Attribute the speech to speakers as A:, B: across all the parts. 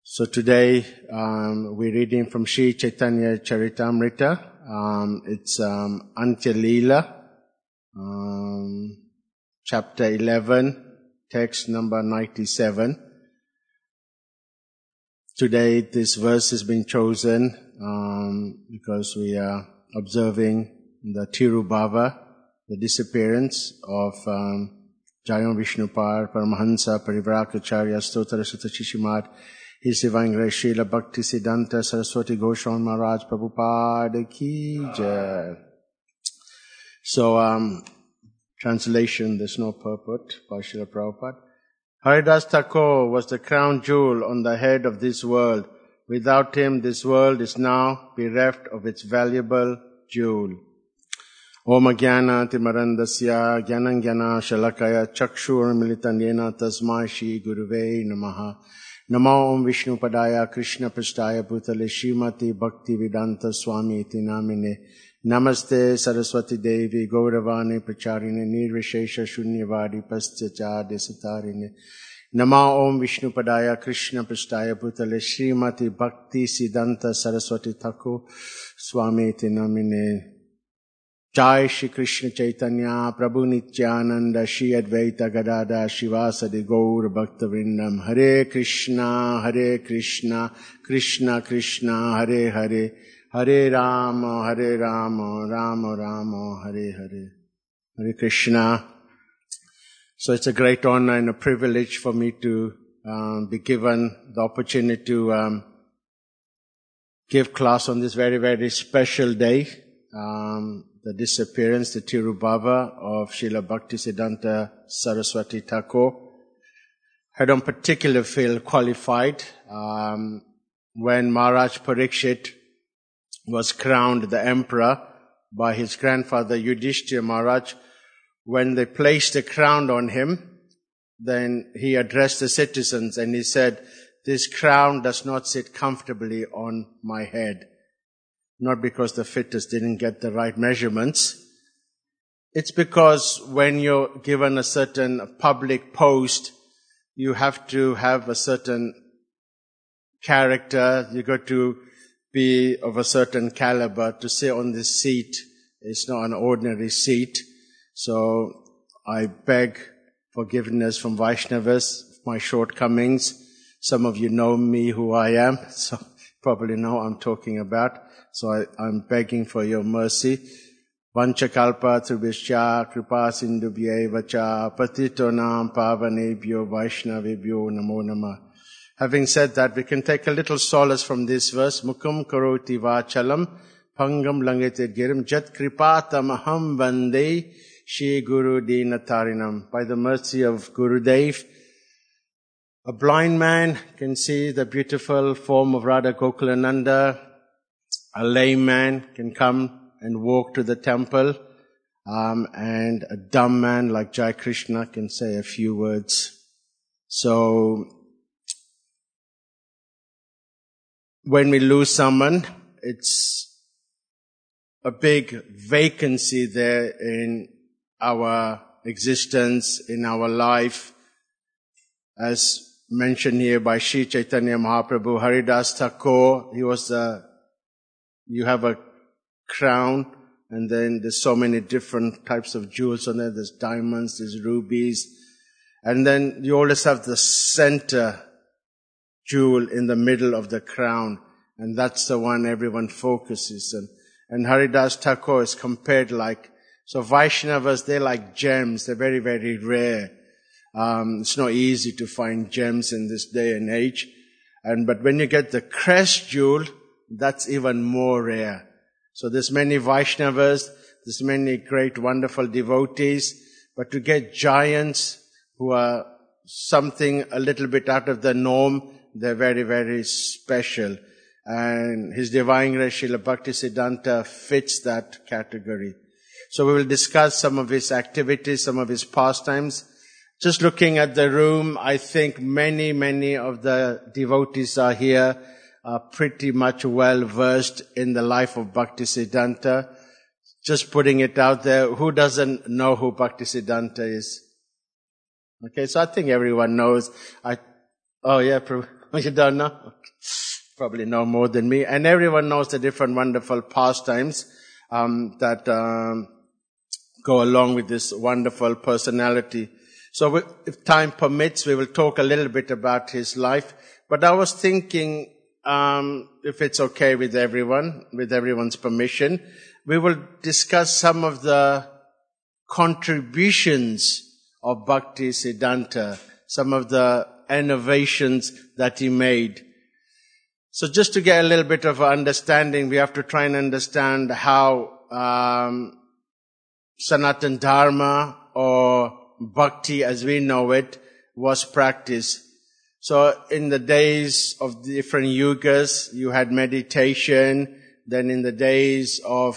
A: So today we're reading from Sri Chaitanya Charitamrita. It's Antya Leela, chapter 11, text number 97. Today this verse has been chosen because we are observing the Tirubhava, the disappearance of Jayan Vishnupad Paramahansa Parivrajacharya Stotara Sutta Shishimad, His Divine Grace Srila Bhakti Siddhanta Saraswati Goswami Maharaj Prabhupada Ki Jai. So, translation, there's no purport by Srila Prabhupada. Haridas Thakur was the crown jewel on the head of this world. Without him, this world is now bereft of its valuable jewel. Om Jnana Timarandasya Jnana Jnana Shalakaya Chakshur Militan Yena Tasmai Shri Guruve Namaha. Namo Om Vishnu Padaya Krishna Prasthaya Bhutale Srimati Bhakti Vedanta Swami Iti Namine. Namaste Saraswati Devi Gauravani Pracharine Nirvishesha Shunyavadi Paschachade Satarine. Namo Om Vishnu Padaya Krishna Prasthaya Bhutale Srimati Bhakti Siddhanta Saraswati Thakur Swami Iti Namine. Jai Shri Krishna Chaitanya Prabhu Nityananda Shri Advaita Gadada Shivasadi Gaur Bhakta Vrindam. Hare Krishna Krishna Krishna Hare Hare, Hare Rama Rama Rama Hare Hare. Hare Krishna. So it's a great honor and a privilege for me to be given the opportunity to give class on this very, very special day. The disappearance, the Tirubhava of Srila Bhakti Siddhanta Saraswati Thakur. I don't particularly feel qualified. When Maharaj Parikshit was crowned the emperor by his grandfather Yudhishthira Maharaj, when they placed the crown on him, then he addressed the citizens and he said, "This crown does not sit comfortably on my head." Not because the fitters didn't get the right measurements. It's because when you're given a certain public post, you have to have a certain character. You got to be of a certain caliber to sit on this seat. It's not an ordinary seat. So I beg forgiveness from Vaishnavas for my shortcomings. Some of you know me, who I am, so probably know what I'm talking about. So I'm begging for your mercy. Vanchakalpa trubhishya kripa sindhubhye vacha patitonam pavanebhyo vaishnavebhyo namo namah. Having said that, we can take a little solace from this verse. Mukham karoti vachalam pangam langete girim jat kripatam aham vande Shri Guru Dinatarinam. By the mercy of Gurudev, a blind man can see the beautiful form of Radha Gokulananda. A lame man can come and walk to the temple, and a dumb man like Jai Krishna can say a few words. So, when we lose someone, it's a big vacancy there in our existence, in our life. As mentioned here by Sri Chaitanya Mahaprabhu, Haridas Thakur, you have a crown, and then there's so many different types of jewels on there. There's diamonds, there's rubies, and then you always have the center jewel in the middle of the crown, and that's the one everyone focuses on. And Haridas Thakur is compared so Vaishnavas, they're like gems. They're very, very rare. It's not easy to find gems in this day and age. But when you get the crest jewel, that's even more rare. So there's many Vaishnavas, there's many great, wonderful devotees, but to get giants who are something a little bit out of the norm, they're very, very special. And His Divine Grace Srila Bhakti Siddhanta fits that category. So we will discuss some of his activities, some of his pastimes. Just looking at the room, I think many of the devotees are here, are pretty much well versed in the life of Bhakti Siddhanta. Just putting it out there, who doesn't know who Bhakti Siddhanta is? Okay, so I think everyone knows. Oh yeah, You don't know? Probably know more than me. And everyone knows the different wonderful pastimes that go along with this wonderful personality. So if time permits, we will talk a little bit about his life. But I was thinking, if it's okay with everyone's permission, we will discuss some of the contributions of Bhakti Siddhanta, some of the innovations that he made. So just to get a little bit of understanding, we have to try and understand how Sanatana Dharma or Bhakti as we know it was practiced. So in the days of the different yugas, you had meditation. Then in the days of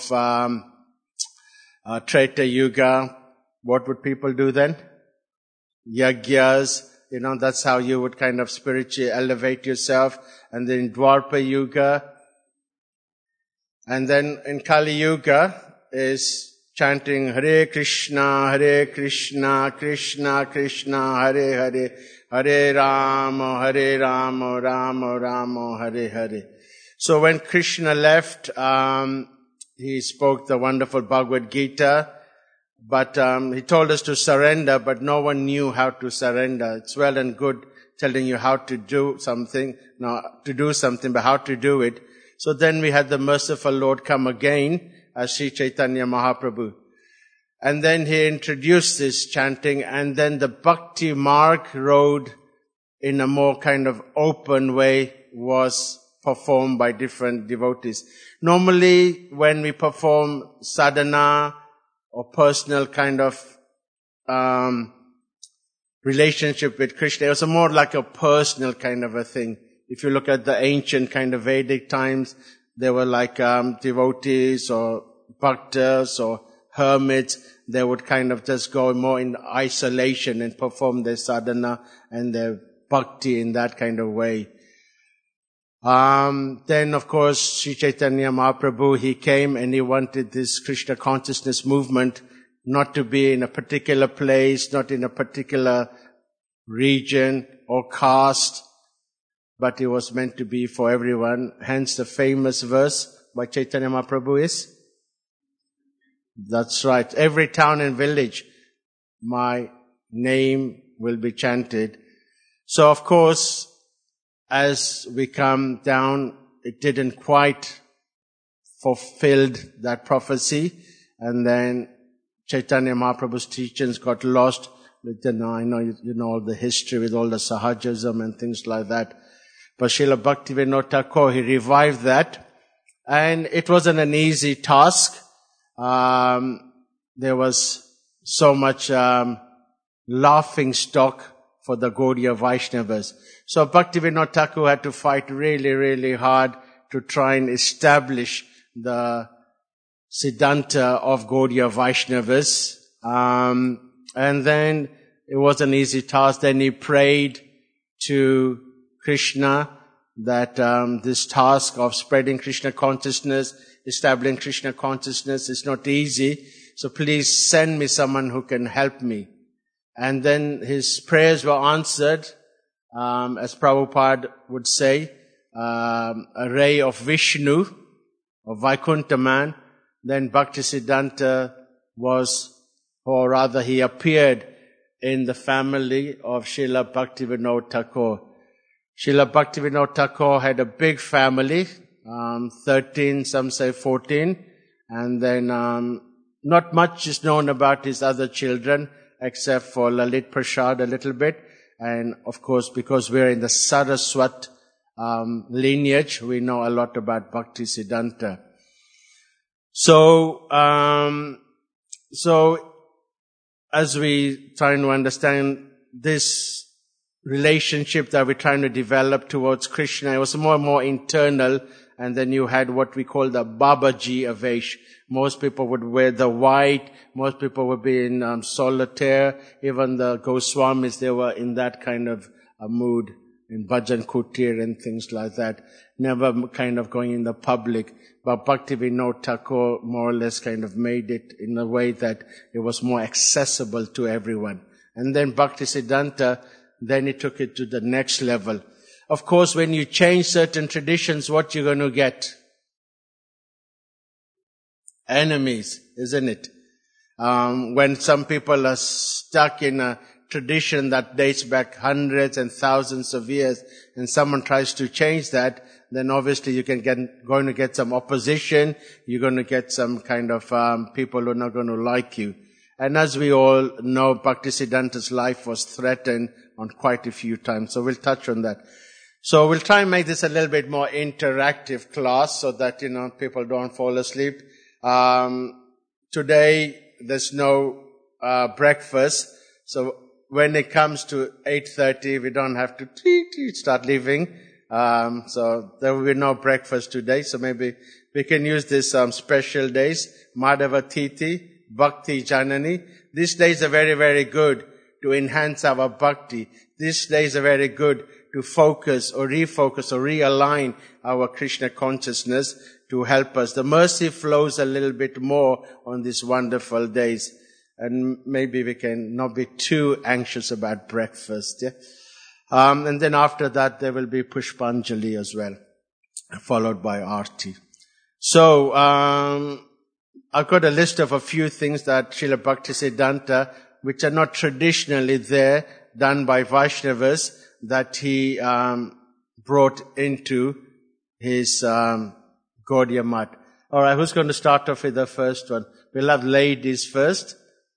A: Treta Yuga, what would people do then? Yagyas. That's how you would kind of spiritually elevate yourself. And then in Dwapara Yuga. And then in Kali Yuga is chanting Hare Krishna, Krishna Krishna, Hare Hare, Hare Rama, Rama Rama, Hare Hare. So when Krishna left, he spoke the wonderful Bhagavad Gita. But he told us to surrender, but no one knew how to surrender. It's well and good telling you how to do something, but how to do it. So then we had the merciful Lord come again as Sri Chaitanya Mahaprabhu. And then he introduced this chanting, and then the Bhakti Marg road in a more kind of open way was performed by different devotees. Normally, when we perform sadhana, or personal kind of relationship with Krishna. It was more like a personal kind of a thing. If you look at the ancient kind of Vedic times, there were like devotees or bhaktas or hermits. They would kind of just go more in isolation and perform their sadhana and their bhakti in that kind of way. Then of course, Sri Chaitanya Mahaprabhu, he came and he wanted this Krishna consciousness movement not to be in a particular place, not in a particular region or caste, but it was meant to be for everyone. Hence the famous verse by Chaitanya Mahaprabhu is, that's right, every town and village, my name will be chanted. So of course, as we come down, it didn't quite fulfilled that prophecy. And then Chaitanya Mahaprabhu's teachings got lost with I know you know all the history with all the Sahajism and things like that. But Srila Bhaktivinoda Thakur, he revived that. And it wasn't an easy task. There was so much laughing stock for the Gaudiya Vaishnavas. So Bhaktivinoda Thakur had to fight really, really hard to try and establish the Siddhanta of Gaudiya Vaishnavas. And then it was an easy task. Then he prayed to Krishna that this task of spreading Krishna consciousness, establishing Krishna consciousness is not easy. So please send me someone who can help me. And then his prayers were answered, as Prabhupada would say, a ray of Vishnu, of Vaikuntha man. Then Bhaktisiddhanta he appeared in the family of Srila Bhaktivinoda Thakur. Srila Bhaktivinoda Thakur had a big family, 13, some say 14, and then not much is known about his other children, except for Lalit Prasad a little bit. And of course, because we're in the Saraswat lineage, we know a lot about Bhaktisiddhanta. So as we try to understand this relationship that we're trying to develop towards Krishna, it was more and more internal. And then you had what we call the Babaji Avesh. Most people would wear the white. Most people would be in solitaire. Even the Goswamis, they were in that kind of a mood, in Bhajan Kutir and things like that. Never kind of going in the public. But Bhaktivinoda Thakur more or less kind of made it in a way that it was more accessible to everyone. And then Bhaktisiddhanta, then he took it to the next level. Of course, when you change certain traditions, what you're going to get? Enemies, isn't it? When some people are stuck in a tradition that dates back hundreds and thousands of years, and someone tries to change that, then obviously you going to get some opposition. You're going to get some kind of people who are not going to like you. And as we all know, Bhaktisiddhanta's life was threatened on quite a few times. So we'll touch on that. So we'll try and make this a little bit more interactive class so that, people don't fall asleep. Today, there's no breakfast. So when it comes to 8:30, we don't have to start leaving. So there will be no breakfast today. So maybe we can use these special days. Madhava Tithi, Bhakti Janani. These days are very, very good to enhance our bhakti. These days are very good to focus or refocus or realign our Krishna consciousness to help us. The mercy flows a little bit more on these wonderful days. And maybe we can not be too anxious about breakfast. Yeah? And then after that, there will be Pushpanjali as well, followed by Aarti. So, I've got a list of a few things that Srila Bhaktisiddhanta, which are not traditionally there, done by Vaishnavas, that he brought into his Gaudiya Math. All right, who's going to start off with the first one? We'll have ladies first.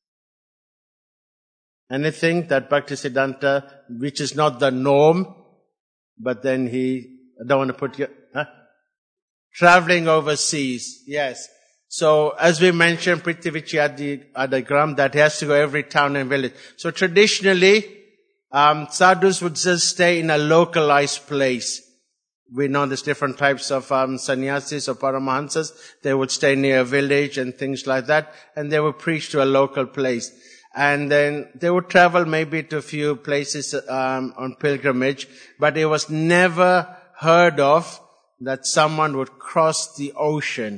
A: Anything that Bhaktisiddhanta, which is not the norm, but then I don't want to put you, traveling overseas, yes. So, as we mentioned, Prithvichi Adagram, that he has to go every town and village. So traditionally, sadhus would just stay in a localized place. We know there's different types of sannyasis or paramahansas. They would stay near a village and things like that, and they would preach to a local place. And then they would travel maybe to a few places on pilgrimage, but it was never heard of that someone would cross the ocean.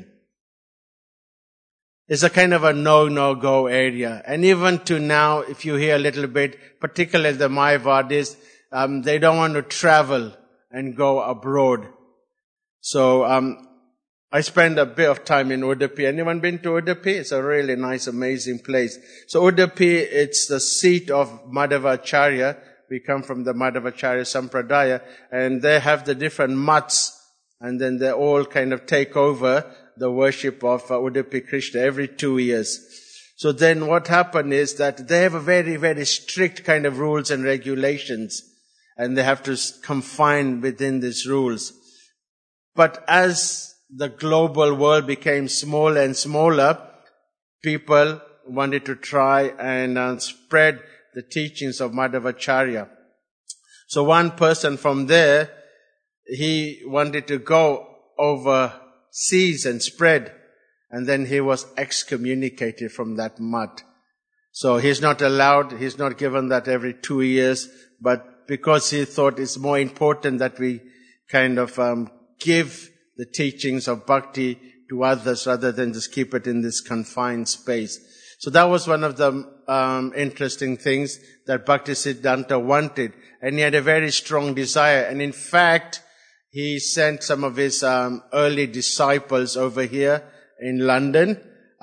A: It's a kind of a no-go area. And even to now, if you hear a little bit, particularly the Mayavadis, they don't want to travel and go abroad. So, I spent a bit of time in Udupi. Anyone been to Udupi? It's a really nice, amazing place. So Udupi, it's the seat of Madhavacharya. We come from the Madhavacharya Sampradaya, and they have the different mats, and then they all kind of take over the worship of Udupi Krishna every 2 years. So then what happened is that they have a very, very strict kind of rules and regulations, and they have to confine within these rules. But as the global world became smaller and smaller, people wanted to try and spread the teachings of Madhavacharya. So one person from there, he wanted to go overseas and spread, and then he was excommunicated from that math. So he's not allowed, he's not given that every 2 years, but because he thought it's more important that we kind of give the teachings of bhakti to others rather than just keep it in this confined space. So that was one of the interesting things that Bhaktisiddhanta wanted. And he had a very strong desire. And in fact, he sent some of his early disciples over here in London.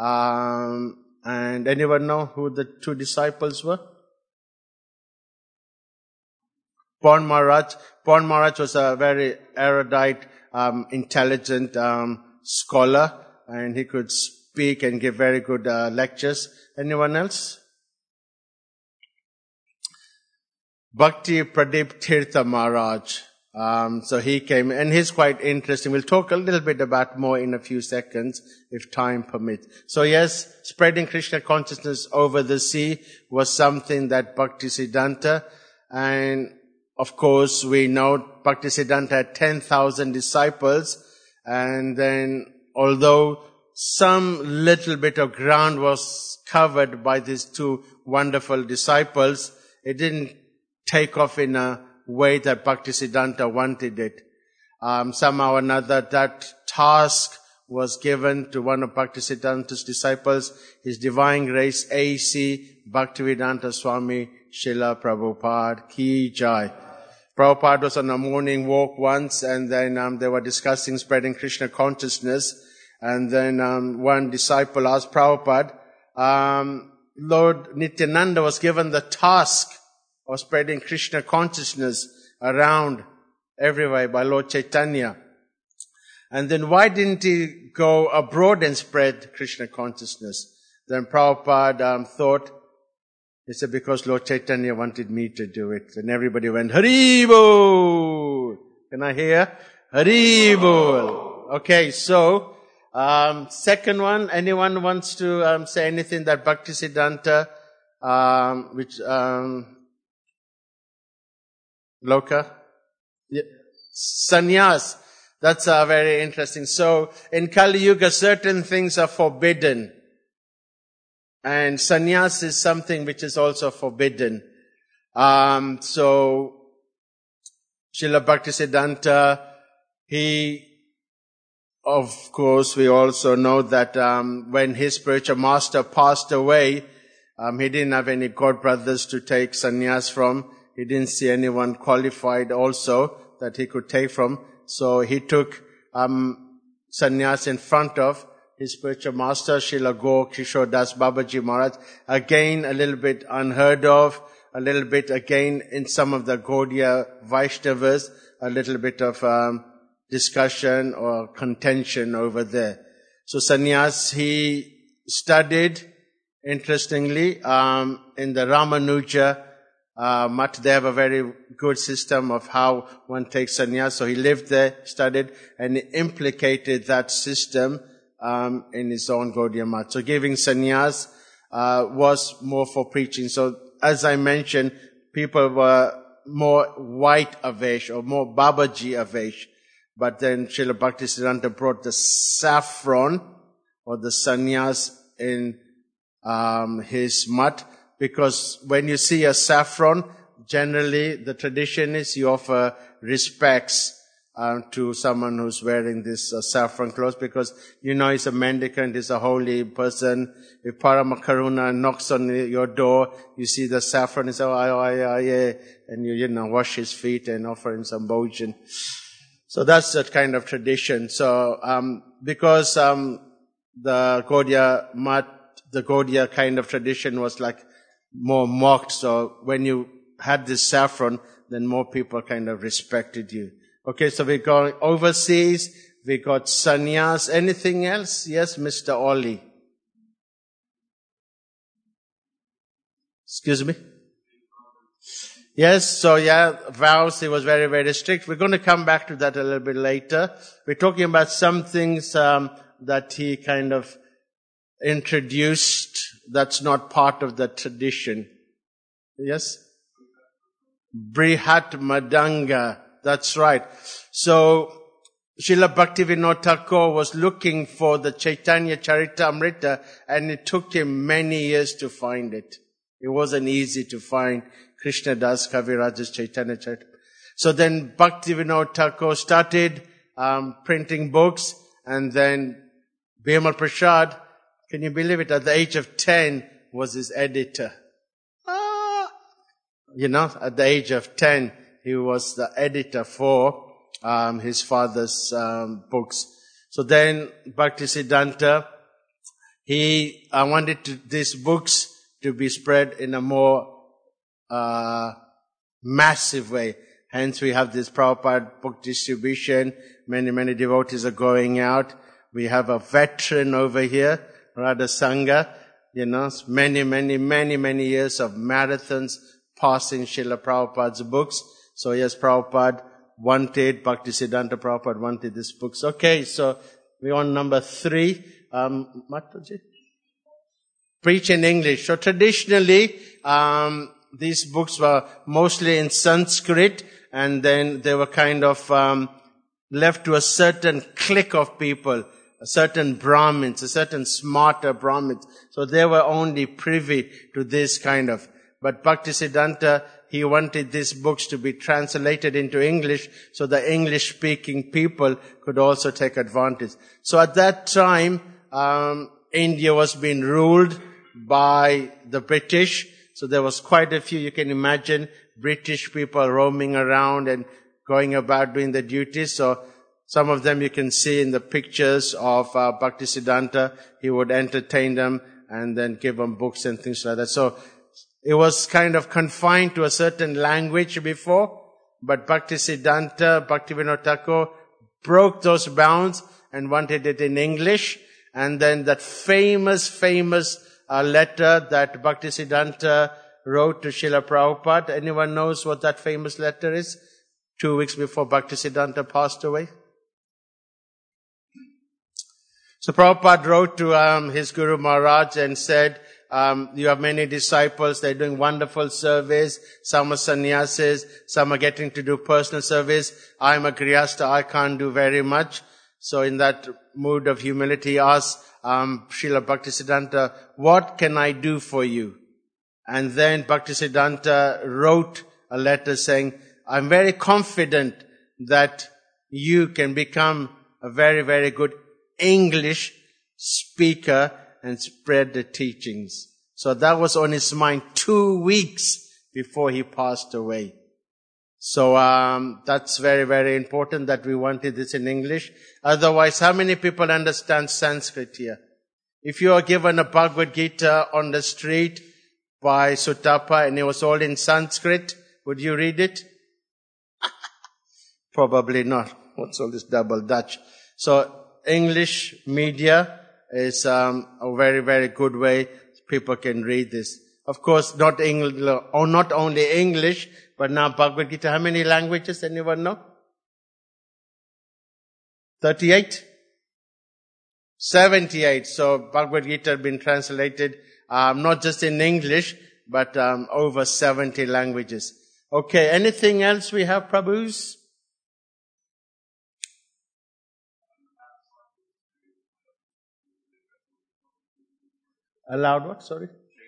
A: And anyone know who the 2 disciples were? Paul Maharaj. Paul Maharaj was a very erudite, intelligent scholar, and he could speak and give very good lectures. Anyone else? Bhakti Pradip Tirtha Maharaj. So he came, and he's quite interesting. We'll talk a little bit about more in a few seconds, if time permits. So yes, spreading Krishna consciousness over the sea was something that Bhaktisiddhanta, and of course, we know Bhaktisiddhanta had 10,000 disciples, and then although some little bit of ground was covered by these 2 wonderful disciples, it didn't take off in a way that Bhaktisiddhanta wanted it. Somehow or another, that task was given to one of Bhaktisiddhanta's disciples, His Divine Grace A.C. Bhaktivedanta Swami Srila Prabhupada Ki Jai. Prabhupada was on a morning walk once, and then they were discussing spreading Krishna consciousness. And then one disciple asked Prabhupada, Lord Nityananda was given the task of spreading Krishna consciousness around everywhere by Lord Chaitanya. And then why didn't he go abroad and spread Krishna consciousness? Then Prabhupada thought, he said, because Lord Chaitanya wanted me to do it. And everybody went, Hari Bol! Can I hear? Hari Bol! Okay, so, second one, anyone wants to say anything that Bhaktisiddhanta, Loka? Yeah. Sannyas. That's very interesting. So, in Kali Yuga, certain things are forbidden. And sannyas is something which is also forbidden. So, Srila Bhaktisiddhanta, of course, we also know that when his spiritual master passed away, he didn't have any god brothers to take sannyas from. He didn't see anyone qualified also that he could take from. So he took sannyas in front of his spiritual master, Srila Gaur Kishore Das Babaji Maharaj. Again, a little bit unheard of, a little bit again in some of the Gaudiya Vaishnavas, a little bit of discussion or contention over there. So sannyas, he studied, interestingly, in the Ramanuja Mutt. They have a very good system of how one takes sannyas. So he lived there, studied, and he implicated that system in his own Gaudiya Mutt. So giving sannyas was more for preaching. So as I mentioned, people were more white avesh or more Babaji avesh. But then Srila Bhaktisiddhanta brought the saffron or the sannyas in his mutt, because when you see a saffron, generally the tradition is you offer respects to someone who's wearing this saffron clothes, because you know he's a mendicant, he's a holy person. If Paramakaruna knocks on your door, you see the saffron, you say, oh, yeah, and you wash his feet and offer him some bhojan. So that's that kind of tradition. So because the Gaudiya Mutt, the Gaudiya kind of tradition was like more mocked. So when you had this saffron, then more people kind of respected you. Okay, so we got overseas, we got sannyas. Anything else? Yes, Mr. Ollie. Excuse me? Yes, so vows, he was very, very strict. We're going to come back to that a little bit later. We're talking about some things that he kind of introduced that's not part of the tradition. Yes? Brihat Madanga. That's right. So, Srila Bhaktivinoda Thakur was looking for the Chaitanya Charitamrita, and it took him many years to find it. It wasn't easy to find Krishna Das Kaviraj's Chaitanya Charitamrita. So then Bhaktivinoda Thakur started printing books, and then Bimal Prasad, can you believe it, at the age of 10 was his editor. At the age of 10, he was the editor for his father's books. So then Bhaktisiddhanta, he wanted these books to be spread in a more massive way. Hence we have this Prabhupada book distribution. Many, many devotees are going out. We have a veteran over here, Radha Sangha, many, many, many, many years of marathons passing Srila Prabhupada's books. So yes, Prabhupada wanted, Bhaktisiddhanta Prabhupada wanted these books. Okay, so we're on number 3. Mataji? Preach in English. So traditionally, these books were mostly in Sanskrit, and then they were kind of left to a certain clique of people, a certain Brahmins, a certain smarter Brahmins. So they were only privy to this kind of. But Bhaktisiddhanta, he wanted these books to be translated into English so the English-speaking people could also take advantage. So at that time, India was being ruled by the British. So there was quite a few, you can imagine, British people roaming around and going about doing their duties. So some of them you can see in the pictures of Bhaktisiddhanta. He would entertain them and then give them books and things like that. So it was kind of confined to a certain language before, but Bhaktisiddhanta, Bhaktivinoda Thakur broke those bounds and wanted it in English. And then that famous letter that Bhaktisiddhanta wrote to Srila Prabhupada. Anyone knows what that famous letter is? 2 weeks before Bhaktisiddhanta passed away. So Prabhupada wrote to his Guru Maharaj and said, you have many disciples, they're doing wonderful service. Some are sannyasis, some are getting to do personal service. I'm a grihastha, I can't do very much. So in that mood of humility, he asked Srila Bhaktisiddhanta, what can I do for you? And then Bhaktisiddhanta wrote a letter saying, I'm very confident that you can become a very, very good English speaker and spread the teachings. So that was on his mind 2 weeks before he passed away. So that's very, very important that we wanted this in English. Otherwise, how many people understand Sanskrit here? If you are given a Bhagavad Gita on the street by Sutapa and it was all in Sanskrit, would you read it? Probably not. What's all this double Dutch? So English media is a very, very good way people can read this. Of course, not only English, but now Bhagavad Gita. How many languages? Anyone know? 38? 78. So Bhagavad Gita has been translated not just in English, but over 70 languages. Okay, anything else we have, Prabhus? Allowed what? Sorry?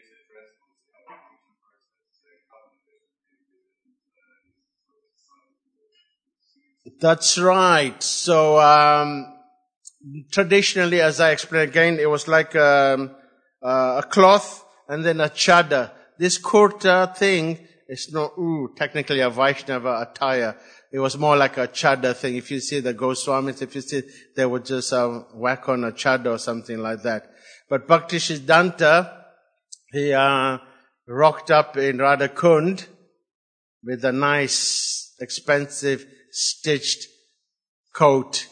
A: That's right. So, traditionally, as I explained again, it was like a cloth and then a chadar. This kurta thing is not technically a Vaishnava attire. It was more like a chadar thing. If you see the Goswamis, if you see, they would just whack on a chadar or something like that. But Bhaktisiddhanta, he rocked up in Radha Kund with a nice, expensive, stitched coat.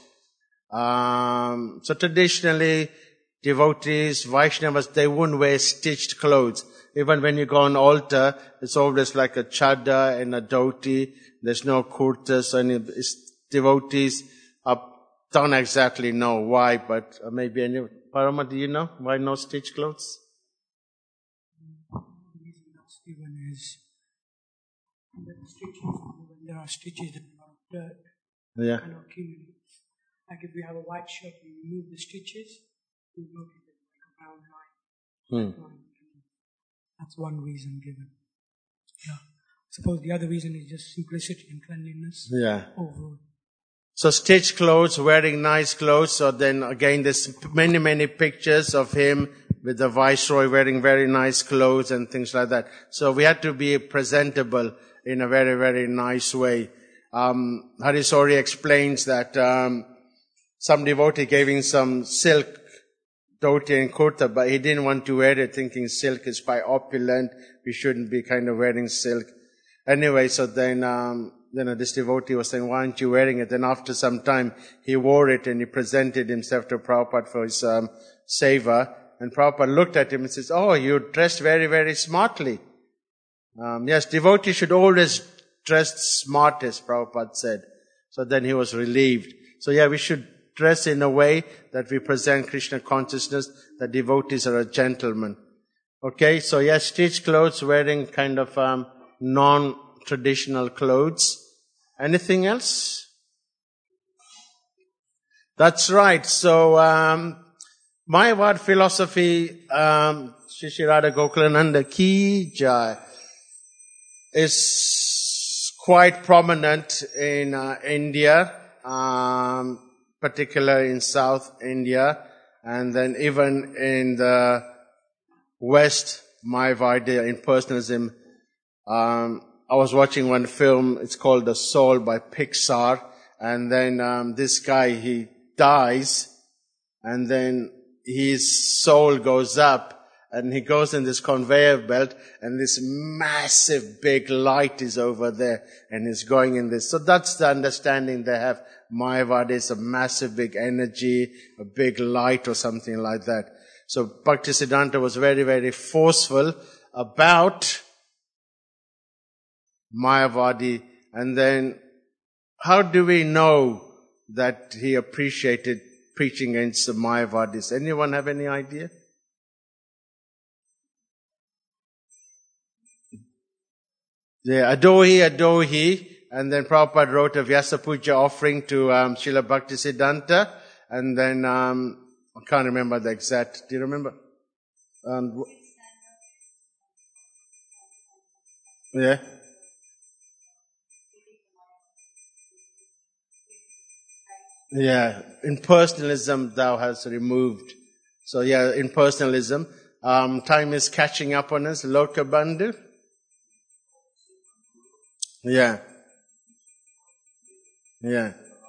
A: So traditionally, devotees, Vaishnavas, they wouldn't wear stitched clothes. Even when you go on altar, it's always like a chadar and a dhoti. There's no kurtas. Devotees don't exactly know why, but maybe Parama, do you know why no stitched clothes?
B: The reason that's given is when there are stitches and a lot of dirt, kind of accumulates. Like if you have a white shirt and you remove the stitches, you notice it's like a brown line. That's one reason given. Yeah. I suppose the other reason is just simplicity and cleanliness.
A: Yeah.
B: Overall.
A: So stitched clothes, wearing nice clothes. So then again, there's many, many pictures of him with the Viceroy wearing very nice clothes and things like that. So we had to be presentable in a very, very nice way. Harisori explains that some devotee gave him some silk dhoti and kurta, but he didn't want to wear it, thinking silk is quite opulent. We shouldn't be kind of wearing silk. Anyway, so then this devotee was saying, why aren't you wearing it? And after some time, he wore it and he presented himself to Prabhupada for his seva. And Prabhupada looked at him and says, oh, you dressed very, very smartly. Yes, devotees should always dress smart, as Prabhupada said. So then he was relieved. So yeah, we should dress in a way that we present Krishna consciousness, that devotees are a gentleman. Okay, so yes, stitched clothes, wearing kind of non-traditional clothes. Anything else? That's right. So, Mayavad philosophy, Shri Radha Gokulananda Ki Jai, is quite prominent in India, particularly in South India, and then even in the West, Mayavada in personalism I was watching one film, it's called The Soul by Pixar, and then this guy, he dies, and then his soul goes up, and he goes in this conveyor belt, and this massive big light is over there, and he's going in this. So that's the understanding they have. Mayavadi is a massive big energy, a big light or something like that. So Bhaktisiddhanta was very, very forceful about Mayavadi. And then how do we know that he appreciated preaching against the Mayavadis? Anyone have any idea? Yeah, Adohi. And then Prabhupada wrote a Vyasa Puja offering to Srila Bhaktisiddhanta. And then, I can't remember the exact, do you remember? Yeah. Yeah. Impersonalism thou hast removed. So yeah, impersonalism. Time is catching up on us. Loka Bandhu. Yeah. Yeah.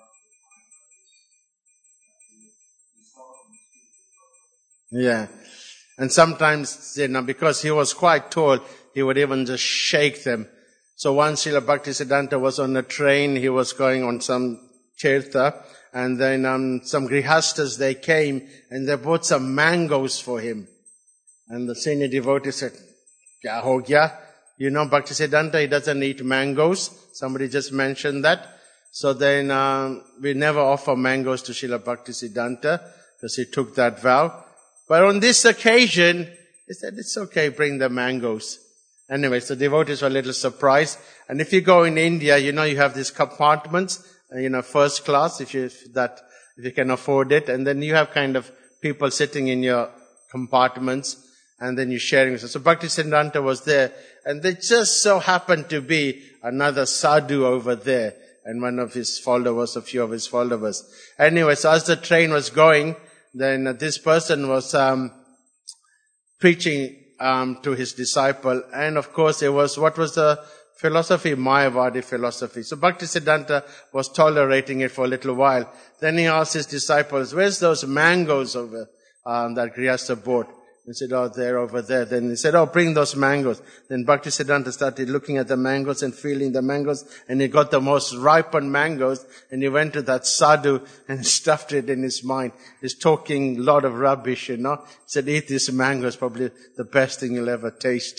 A: Yeah. And sometimes, because he was quite tall, he would even just shake them. So once Srila Bhaktisiddhanta was on a train, he was going on some tirtha, and then some grihastas, they came, and they bought some mangoes for him. And the senior devotee said, Kya ho gya? You know, Bhaktisiddhanta, he doesn't eat mangoes. Somebody just mentioned that. So then we never offer mangoes to Srila Bhaktisiddhanta, because he took that vow. But on this occasion, he said, it's okay, bring the mangoes. Anyway, so devotees were a little surprised. And if you go in India, you have these compartments, first class, if you can afford it. And then you have kind of people sitting in your compartments, and then you're sharing. So Bhaktisiddhanta was there, and there just so happened to be another sadhu over there, and one of his followers, a few of his followers. Anyway, so as the train was going, then this person was preaching to his disciple, and of course what was the philosophy? Mayavadi philosophy. So Bhaktisiddhanta was tolerating it for a little while. Then he asked his disciples, where's those mangoes over that Grihastha bought? He said, they're over there. Then he said, bring those mangoes. Then Bhaktisiddhanta started looking at the mangoes and feeling the mangoes, and he got the most ripened mangoes, and he went to that sadhu and stuffed it in his mind. He's talking a lot of rubbish, He said, eat these mangoes, probably the best thing you'll ever taste,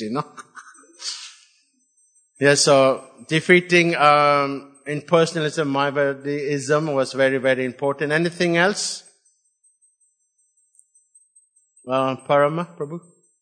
A: Yeah, so defeating impersonalism, Mayavadism was very, very important. Anything else? Parama, Prabhu?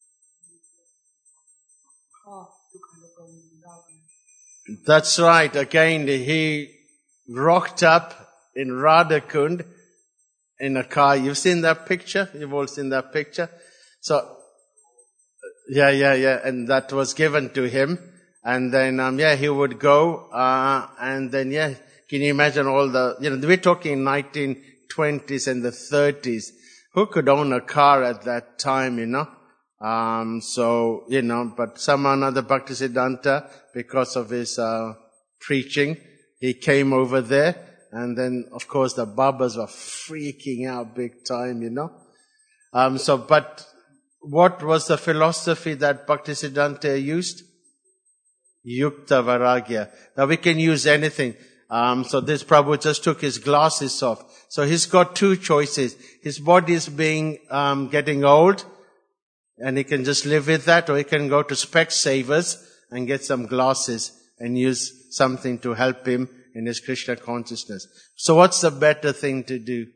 A: That's right. Again, he rocked up in Radhakund in a car. You've seen that picture? You've all seen that picture? So, yeah. And that was given to him. And then, he would go, and then, can you imagine all we're talking 1920s and the 30s. Who could own a car at that time, but somehow another Bhaktisiddhanta, because of his preaching, he came over there, and then, of course, the Babas were freaking out big time, but what was the philosophy that Bhaktisiddhanta used? Yukta Vairagya. Now we can use anything. So this Prabhu just took his glasses off. So he's got two choices. His body is getting old, and he can just live with that, or he can go to Specsavers and get some glasses and use something to help him in his Krishna consciousness. So what's the better thing to do?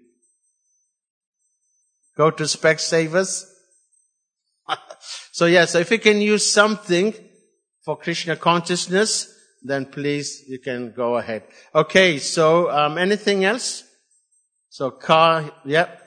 A: Go to Specsavers? So if you can use something for Krishna consciousness, then please, you can go ahead. Okay, so anything else? So car, yep.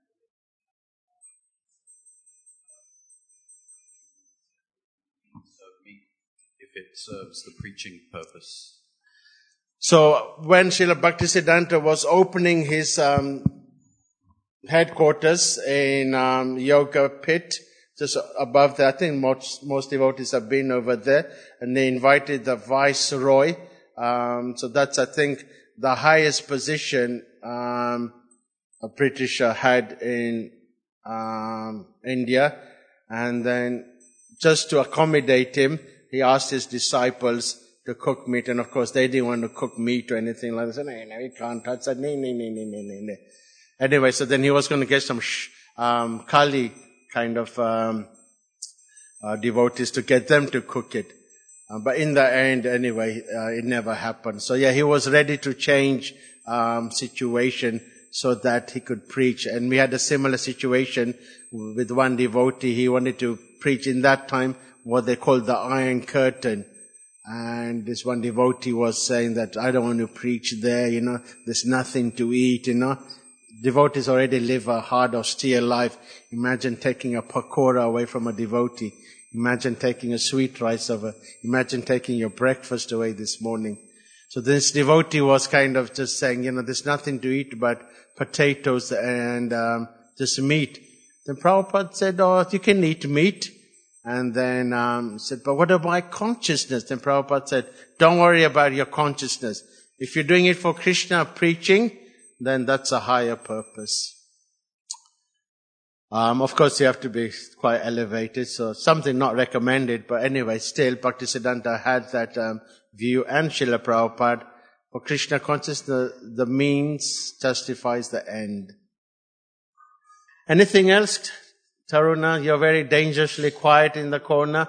C: If it serves the preaching purpose.
A: So when Srila Bhaktisiddhanta was opening his headquarters in Yoga Pit, just above there. I think most devotees have been over there, and they invited the viceroy. So that's, I think, the highest position a British had in India. And then, just to accommodate him, he asked his disciples to cook meat, and of course they didn't want to cook meat or anything like that. No, you can't touch that. No. Anyway, so then he was going to get some Kali kind of devotees to get them to cook it. But in the end, anyway, it never happened. So yeah, he was ready to change situation so that he could preach. And we had a similar situation with one devotee. He wanted to preach in that time what they called the Iron Curtain. And this one devotee was saying that, I don't want to preach there, there's nothing to eat, Devotees already live a hard, austere life. Imagine taking a pakora away from a devotee. Imagine taking a sweet rice over. Imagine taking your breakfast away this morning. So this devotee was kind of just saying, there's nothing to eat but potatoes and just meat. Then Prabhupada said, you can eat meat. And then said, but what about my consciousness? Then Prabhupada said, don't worry about your consciousness. If you're doing it for Krishna preaching, then that's a higher purpose. Of course, you have to be quite elevated, so something not recommended, but anyway, still, Bhaktisiddhanta had that view, and Srila Prabhupada. For Krishna consciousness, the means justifies the end. Anything else? Taruna, you're very dangerously quiet in the corner.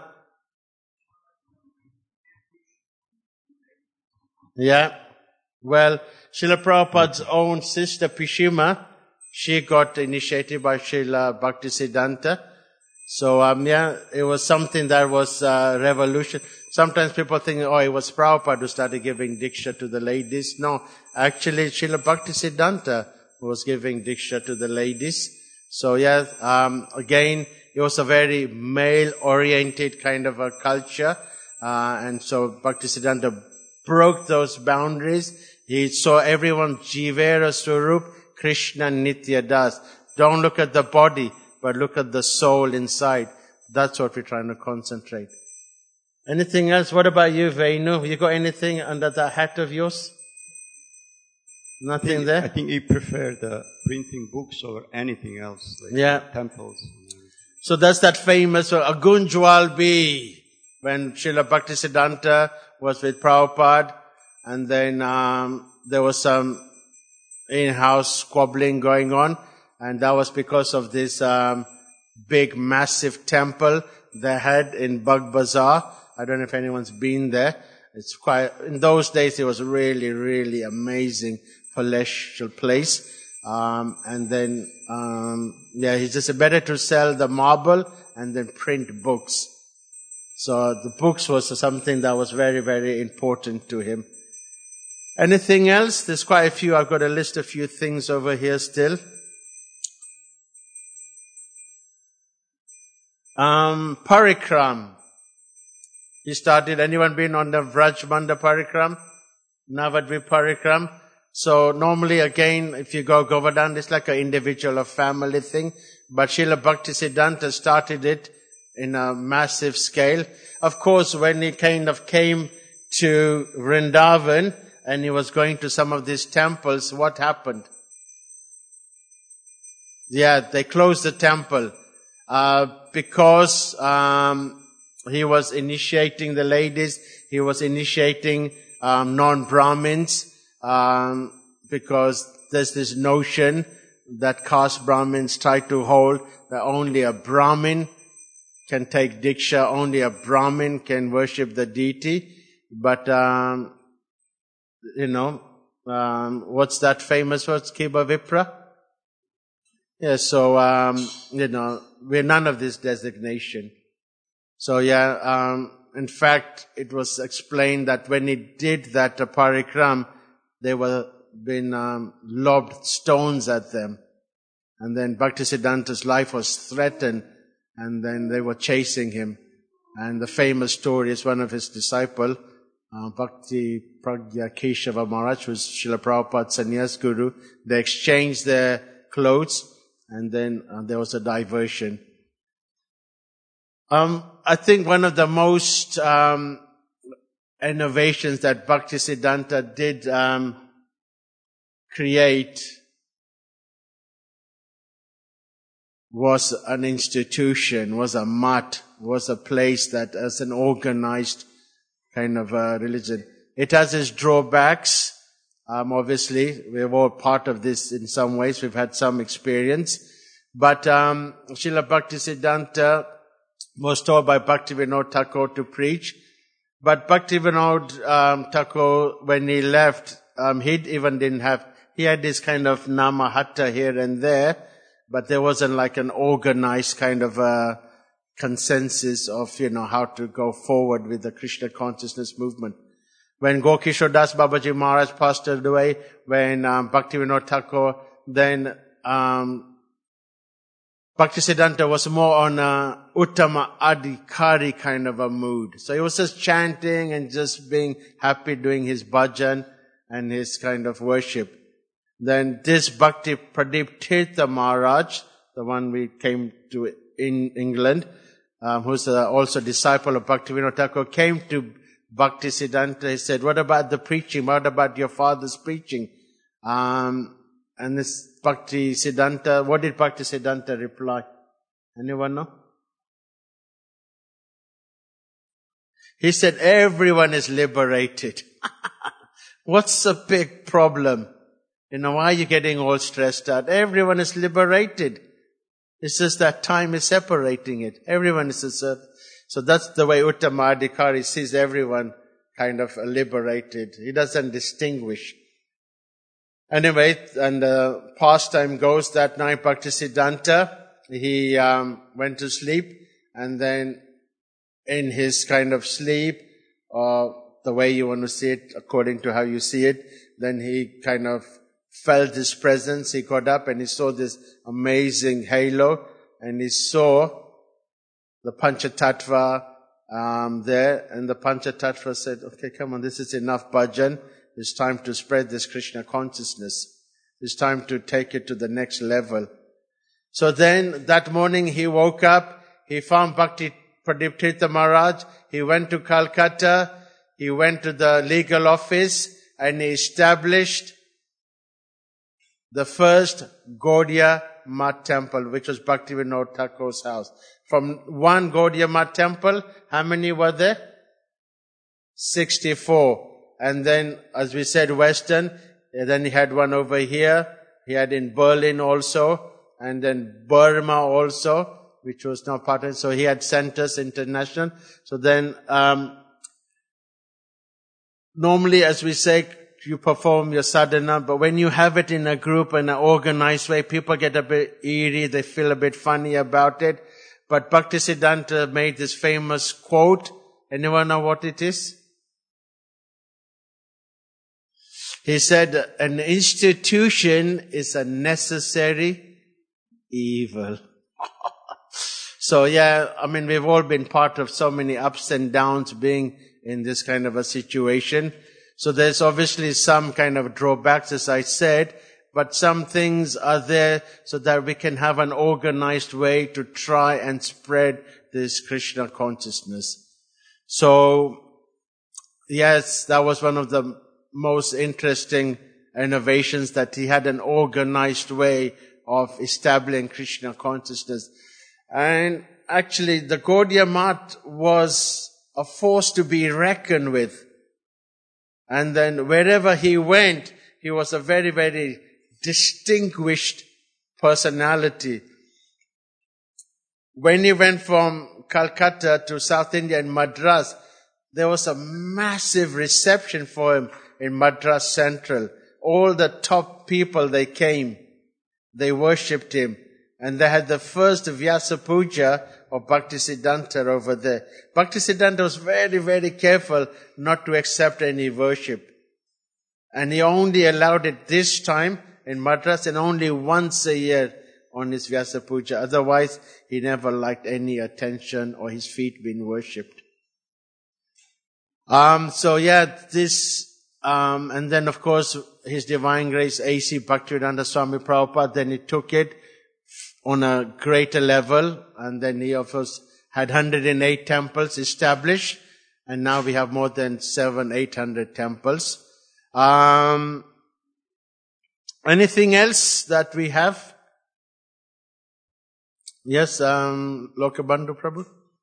A: Yeah. Well, Srila Prabhupada's own sister Pishima, she got initiated by Srila Bhaktisiddhanta. So, it was something that was revolution. Sometimes people think, it was Prabhupada who started giving Diksha to the ladies. No, actually, Srila Bhaktisiddhanta was giving Diksha to the ladies. So, again, it was a very male-oriented kind of a culture. And so Bhaktisiddhanta broke those boundaries. He saw everyone Jivera Swarup, Krishna Nitya Das. Don't look at the body, but look at the soul inside. That's what we're trying to concentrate. Anything else? What about you, Venu? You got anything under the hat of yours? Nothing there?
D: I think he preferred printing books over anything else, like temples.
A: So that's that famous Agunjwalbi, when Srila Bhaktisiddhanta was with Prabhupada, and then there was some in-house squabbling going on, and that was because of this big, massive temple they had in Bagh Bazaar. I don't know if anyone's been there. It's quite, in those days it was really, really amazing palatial place. And then, he just said better to sell the marble and then print books. So the books was something that was very, very important to him. Anything else? There's quite a few. I've got a list of few things over here still. Parikram. He started, anyone been on the Vrajmanda Parikram? Navadvip Parikram? So normally again, if you go Govardhan, it's like an individual or family thing. But Srila Bhaktisiddhanta started it in a massive scale. Of course, when he kind of came to Vrindavan and he was going to some of these temples, what happened? They closed the temple because he was initiating the ladies. He was initiating non-Brahmins. Because there's this notion that caste Brahmins try to hold that only a Brahmin can take Diksha, only a Brahmin can worship the deity. But, what's that famous word? Kiba Vipra? So, we're none of this designation. So, in fact, it was explained that when he did that parikram, they were being lobbed stones at them. And then Bhaktisiddhanta's life was threatened, and then they were chasing him. And the famous story is one of his disciples, Bhakti Pragya Keshava Maharaj, who was Srila Prabhupada's sannyas guru. They exchanged their clothes, and then there was a diversion. I think one of the most innovations that Bhaktisiddhanta did create was an institution, was a mat, was a place that as an organized kind of religion. It has its drawbacks. Obviously, we're all part of this in some ways. We've had some experience. But Srila Bhaktisiddhanta was told by Bhaktivinoda Thakur to preach. But Bhaktivinoda Thakur, when he left, he had this kind of namahatta here and there, but there wasn't like an organized kind of consensus of, how to go forward with the Krishna consciousness movement. When Gokishore Das Babaji Maharaj passed away, when Bhaktivinoda Thakur, then Bhaktisiddhanta was more on a Uttama Adhikari kind of a mood. So he was just chanting and just being happy doing his bhajan and his kind of worship. Then this Bhakti Pradip Tirtha Maharaj, the one we came to in England, who's also a disciple of Bhaktivinoda Thakur, came to Bhaktisiddhanta. He said, what about the preaching? What about your father's preaching? And this Bhaktisiddhanta, what did Bhaktisiddhanta reply? Anyone know? He said, everyone is liberated. What's the big problem? Why are you getting all stressed out? Everyone is liberated. It's just that time is separating it. Everyone is so that's the way Uttama Adhikari sees everyone kind of liberated. He doesn't distinguish. Anyway, and pastime goes that night, Bhaktisiddhanta, he went to sleep, and then in his kind of sleep, or the way you want to see it, according to how you see it, then he kind of felt his presence. He got up and he saw this amazing halo, and he saw the Panchatattva there, and the Panchatattva said, okay, come on, this is enough bhajan. It's time to spread this Krishna consciousness. It's time to take it to the next level. So then, that morning he woke up, he found Bhakti Pradip Tirtha Maharaj, he went to Calcutta, he went to the legal office, and he established the first Gaudiya Math temple, which was Bhaktivinoda Thakur's house. From one Gaudiya Math temple, how many were there? 64. And then, as we said, Western, then he had one over here, he had in Berlin also, and then Burma also, which was not part of it. So he had centers international. So then, normally, as we say, you perform your sadhana, but when you have it in a group in an organized way, people get a bit eerie, they feel a bit funny about it. But Bhaktisiddhanta made this famous quote. Anyone know what it is? He said, an institution is a necessary evil. So we've all been part of so many ups and downs being in this kind of a situation. So there's obviously some kind of drawbacks, as I said, but some things are there so that we can have an organized way to try and spread this Krishna consciousness. So, yes, that was one of the most interesting innovations, that he had an organized way of establishing Krishna consciousness. And actually, the Gaudiya Math was a force to be reckoned with. And then wherever he went, he was a very, very distinguished personality. When he went from Calcutta to South India and Madras, there was a massive reception for him in Madras Central. All the top people, they came. They worshipped him. And they had the first Vyasa Puja of Bhaktisiddhanta over there. Bhaktisiddhanta was very, very careful not to accept any worship. And he only allowed it this time in Madras and only once a year on his Vyasa Puja. Otherwise, he never liked any attention or his feet being worshipped. And then of course, His Divine Grace A.C. Bhaktivedanta Swami Prabhupada, then he took it on a greater level, and then he of course had 108 temples established, and now we have more than 700-800 temples. Anything else that we have? Yes, Lokabandhu Prabhu?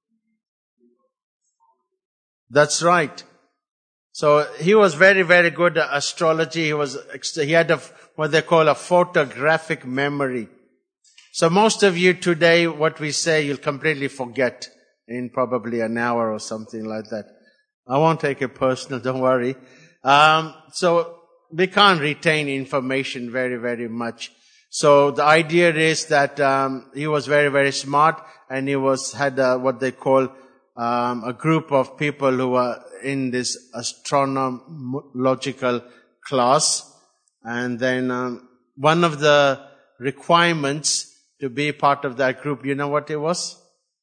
A: That's right. So he was very, very good at astrology. He had what they call a photographic memory. So most of you today, what we say, you'll completely forget in probably an hour or something like that. I won't take it personal, don't worry. So we can't retain information very, very much. So the idea is that he was very, very smart, and he had what they call a group of people who were in this astronomical class. And then one of the requirements to be part of that group, you know what it was?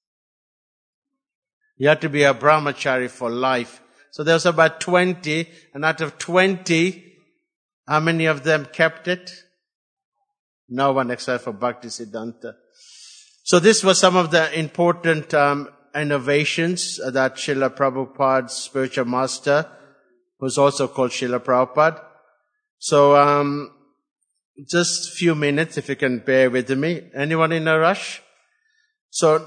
A: You had to be a brahmachari for life. So there was about 20, and out of 20, how many of them kept it? No one except for Bhaktisiddhanta. So this was some of the important innovations that Srila Prabhupada's spiritual master, who's also called Srila Prabhupada. So just a few minutes, if you can bear with me. Anyone in a rush? So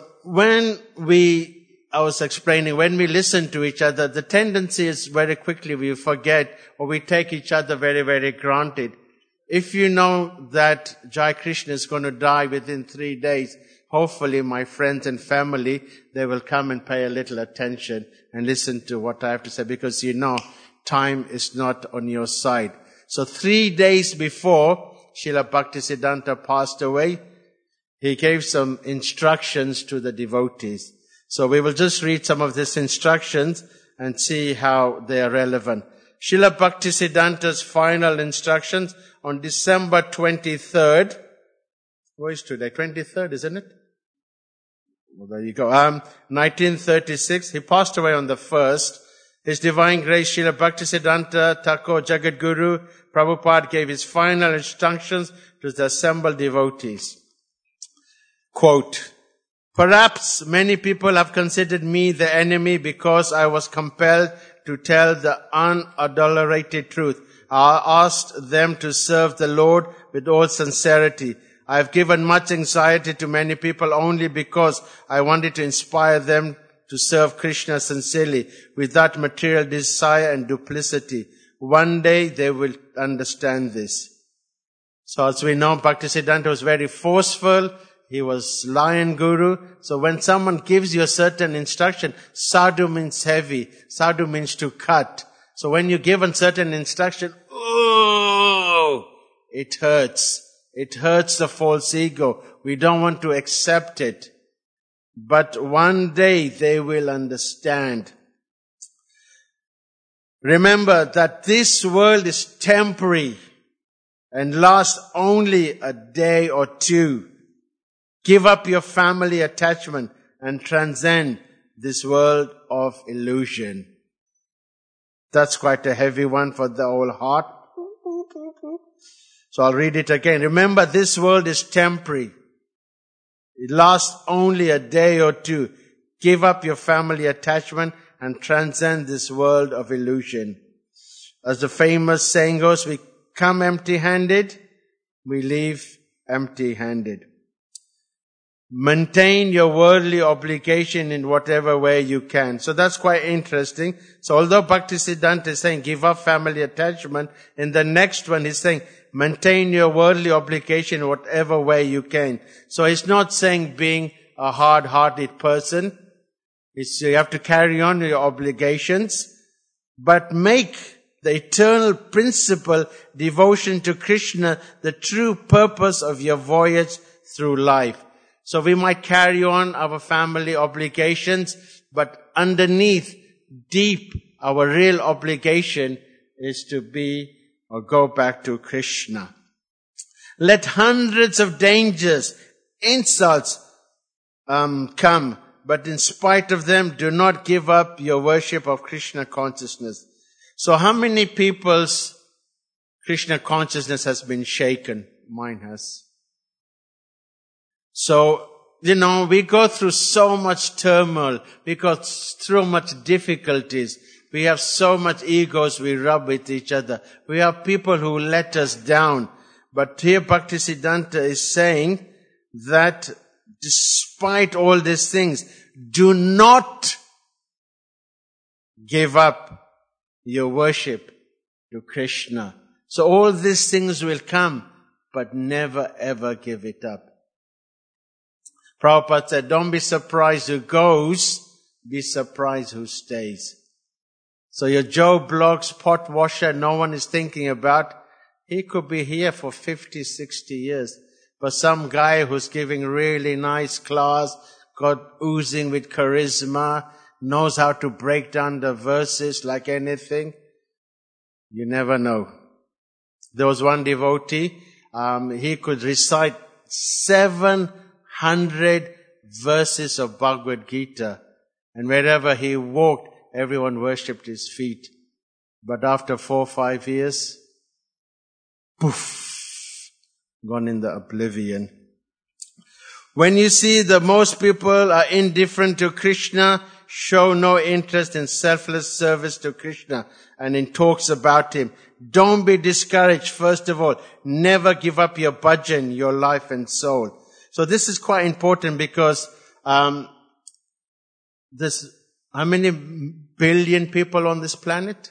A: I was explaining, when we listen to each other, the tendency is very quickly we forget, or we take each other very, very granted. If you know that Jai Krishna is going to die within 3 days, hopefully my friends and family, they will come and pay a little attention and listen to what I have to say, because you know time is not on your side. So 3 days before Srila Bhaktisiddhanta passed away, he gave some instructions to the devotees. So we will just read some of these instructions and see how they are relevant. Srila Bhaktisiddhanta's final instructions on December 23rd. What is today? 23rd, isn't it? Well, there you go. 1936. He passed away on the 1st. His Divine Grace Srila Bhaktisiddhanta Thakur Jagadguru Prabhupada gave his final instructions to the assembled devotees. Quote, "Perhaps many people have considered me the enemy because I was compelled to tell the unadulterated truth. I asked them to serve the Lord with all sincerity. I have given much anxiety to many people only because I wanted to inspire them to serve Krishna sincerely without material desire and duplicity. One day they will understand this." So as we know, Bhaktisiddhanta was very forceful. He was lion guru. So when someone gives you a certain instruction, sadhu means heavy. Sadhu means to cut. So when you give a certain instruction, it hurts. It hurts the false ego. We don't want to accept it. But one day they will understand. Remember that this world is temporary and lasts only a day or two. Give up your family attachment and transcend this world of illusion. That's quite a heavy one for the whole heart. So I'll read it again. Remember, this world is temporary. It lasts only a day or two. Give up your family attachment and transcend this world of illusion. As the famous saying goes, we come empty-handed, we leave empty-handed. Maintain your worldly obligation in whatever way you can. So that's quite interesting. So although Bhaktisiddhanta is saying give up family attachment, in the next one he's saying maintain your worldly obligation in whatever way you can. So he's not saying being a hard-hearted person. You have to carry on your obligations, but make the eternal principle, devotion to Krishna, the true purpose of your voyage through life. So we might carry on our family obligations, but underneath, deep, our real obligation is to be or go back to Krishna. Let hundreds of dangers, insults come, but in spite of them, do not give up your worship of Krishna consciousness. So how many people's Krishna consciousness has been shaken? Mine has. So we go through so much turmoil. We go through much difficulties. We have so much egos we rub with each other. We have people who let us down. But here Bhaktisiddhanta is saying that despite all these things, do not give up your worship to Krishna. So all these things will come, but never ever give it up. Prabhupada said, don't be surprised who goes, be surprised who stays. So your Joe Bloggs pot washer no one is thinking about, he could be here for 50, 60 years. But some guy who's giving really nice class, got oozing with charisma, knows how to break down the verses like anything, you never know. There was one devotee, he could recite 700 verses of Bhagavad Gita, and wherever he walked, everyone worshipped his feet. But after 4 or 5 years, poof, gone in the oblivion. When you see that most people are indifferent to Krishna, show no interest in selfless service to Krishna and in talks about Him, don't be discouraged. First of all, never give up your bhajan, your life and soul. So this is quite important because there's how many billion people on this planet?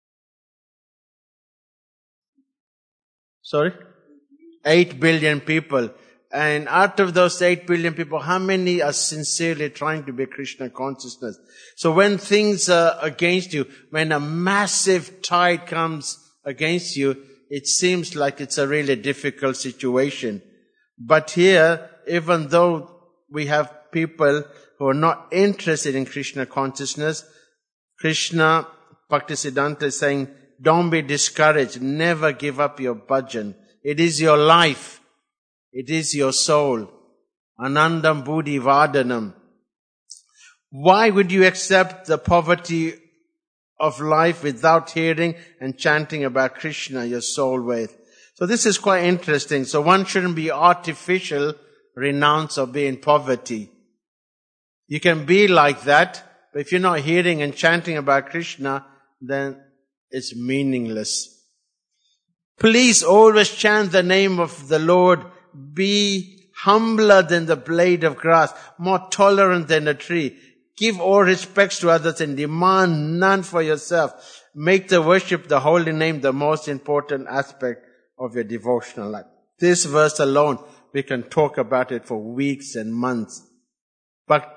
A: Sorry? 8 billion people. And out of those 8 billion people, how many are sincerely trying to be Krishna consciousness? So when things are against you, when a massive tide comes against you, it seems like it's a really difficult situation. But here, even though we have people who are not interested in Krishna consciousness, Krishna, Bhaktisiddhanta is saying, don't be discouraged. Never give up your bhajan. It is your life. It is your soul. Anandam buddhi vadanam. Why would you accept the poverty of life without hearing and chanting about Krishna, your soul with? So this is quite interesting. So one shouldn't be artificial, renounce or be in poverty. You can be like that, but if you're not hearing and chanting about Krishna, then it's meaningless. Please always chant the name of the Lord. Be humbler than the blade of grass, more tolerant than a tree. Give all respects to others and demand none for yourself. Make the worship, the holy name, the most important aspect of your devotional life. This verse alone, we can talk about it for weeks and months. But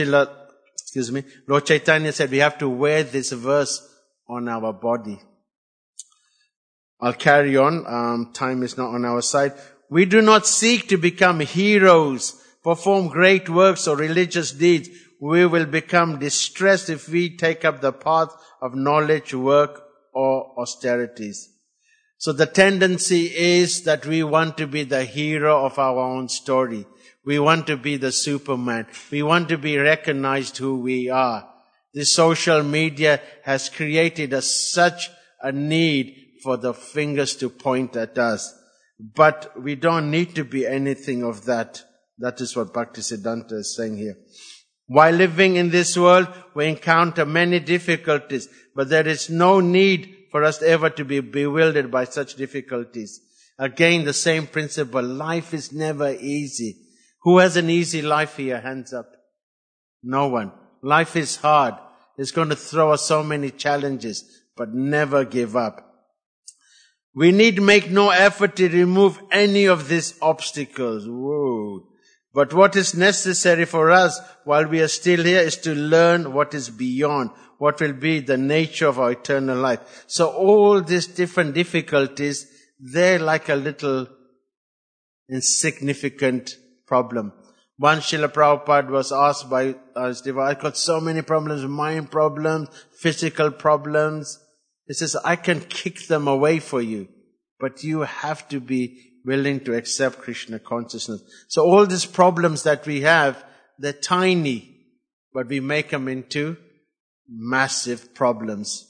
A: Lord Chaitanya said we have to wear this verse on our body. I'll carry on. Time is not on our side. We do not seek to become heroes, perform great works or religious deeds. We will become distressed if we take up the path of knowledge, work, or austerities. So the tendency is that we want to be the hero of our own story. We want to be the Superman. We want to be recognized who we are. The social media has created such a need for the fingers to point at us. But we don't need to be anything of that. That is what Bhaktisiddhanta is saying here. While living in this world, we encounter many difficulties, but there is no need for us ever to be bewildered by such difficulties. Again, the same principle. Life is never easy. Who has an easy life here? Hands up. No one. Life is hard. It's going to throw us so many challenges, but never give up. We need make no effort to remove any of these obstacles. Whoa. But what is necessary for us while we are still here is to learn what is beyond, what will be the nature of our eternal life. So all these different difficulties, they're like a little insignificant problem. One Srila Prabhupada was asked by his devotee, I've got so many problems, mind problems, physical problems. He says, I can kick them away for you, but you have to be willing to accept Krishna consciousness. So all these problems that we have, they're tiny, but we make them into massive problems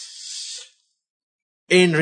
A: in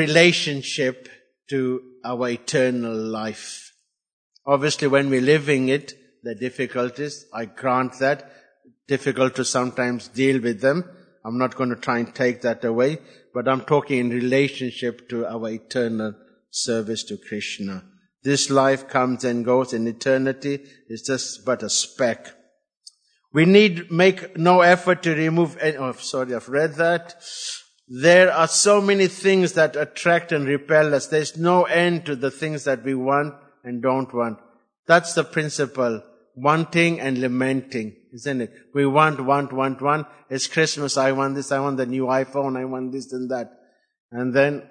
A: relationship to our eternal life. Obviously, when we're living it, the difficulties. I grant that. Difficult to sometimes deal with them. I'm not going to try and take that away, but I'm talking in relationship to our eternal service to Krishna. This life comes and goes, and eternity is just but a speck. We need make no effort to remove any, I've read that. There are so many things that attract and repel us. There's no end to the things that we want and don't want. That's the principle. Wanting and lamenting, isn't it? We want. It's Christmas, I want this, I want the new iPhone, I want this and that. And then,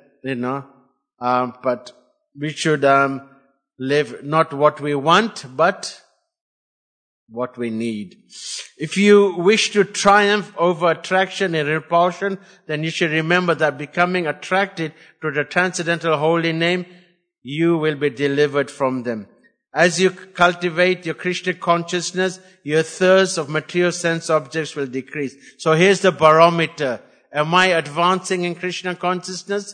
A: but we should live not what we want, but what we need. If you wish to triumph over attraction and repulsion, then you should remember that becoming attracted to the transcendental holy name, you will be delivered from them. As you cultivate your Krishna consciousness, your thirst of material sense objects will decrease. So here's the barometer. Am I advancing in Krishna consciousness?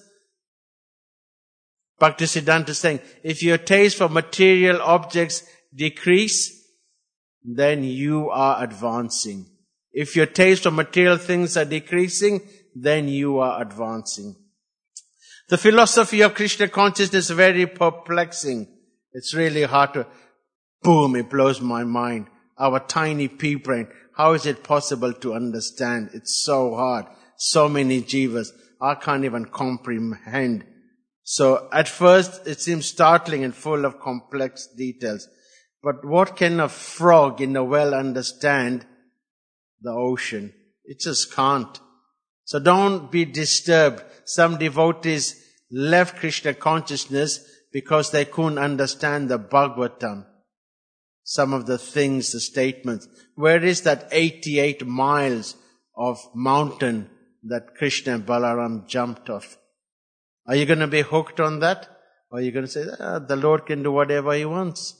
A: Bhaktisiddhanta is saying, if your taste for material objects decrease, then you are advancing. If your taste for material things are decreasing, then you are advancing. The philosophy of Krishna consciousness is very perplexing. It's really hard to, it blows my mind. Our tiny pea brain, how is it possible to understand? It's so hard. So many jivas. I can't even comprehend. So at first it seems startling and full of complex details. But what can a frog in a well understand the ocean? It just can't. So don't be disturbed. Some devotees left Krishna consciousness because they couldn't understand the Bhagavatam. Some of the things, the statements. Where is that 88 miles of mountain that Krishna and Balaram jumped off? Are you going to be hooked on that? Or are you going to say, the Lord can do whatever He wants?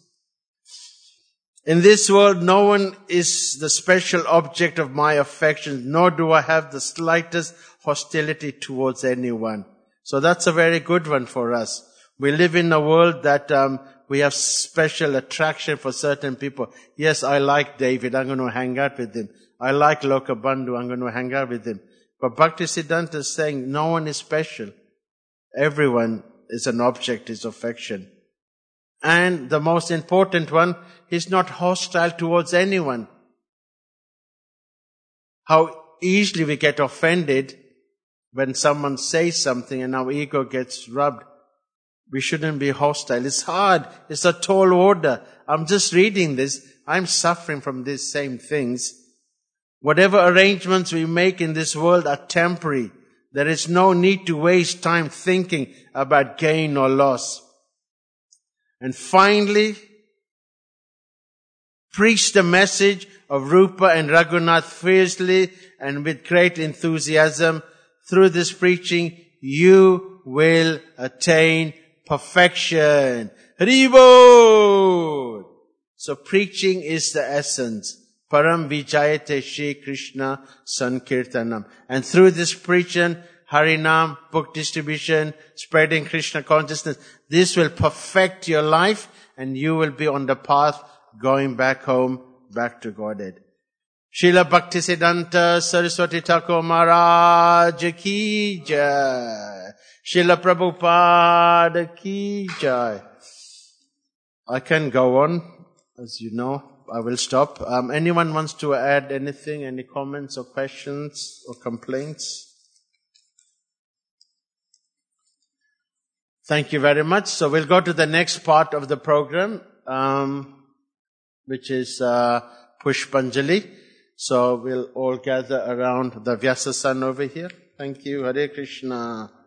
A: In this world, no one is the special object of my affection, nor do I have the slightest hostility towards anyone. So that's a very good one for us. We live in a world that we have special attraction for certain people. Yes, I like David, I'm going to hang out with him. I like Lokabandhu, I'm going to hang out with him. But Bhaktisiddhanta is saying no one is special. Everyone is an object, is affection. And the most important one, he's not hostile towards anyone. How easily we get offended when someone says something and our ego gets rubbed. We shouldn't be hostile. It's hard. It's a tall order. I'm just reading this. I'm suffering from these same things. Whatever arrangements we make in this world are temporary. There is no need to waste time thinking about gain or loss. And finally, preach the message of Rupa and Raghunath fiercely and with great enthusiasm. Through this preaching, you will attain perfection. Haribol! So preaching is the essence. Param Vijayate Shri Krishna Sankirtanam. And through this preaching, Harinam, book distribution, spreading Krishna consciousness, this will perfect your life and you will be on the path going back home, back to Godhead. Srila Bhaktisiddhanta Saraswati Thakur Maharaj Ki Jai. Srila Prabhupada Ki Jai. I can go on, as you know. I will stop. Anyone wants to add anything, any comments or questions or complaints? Thank you very much. So we'll go to the next part of the program, which is Pushpanjali. So we'll all gather around the Vyasasan over here. Thank you. Hare Krishna.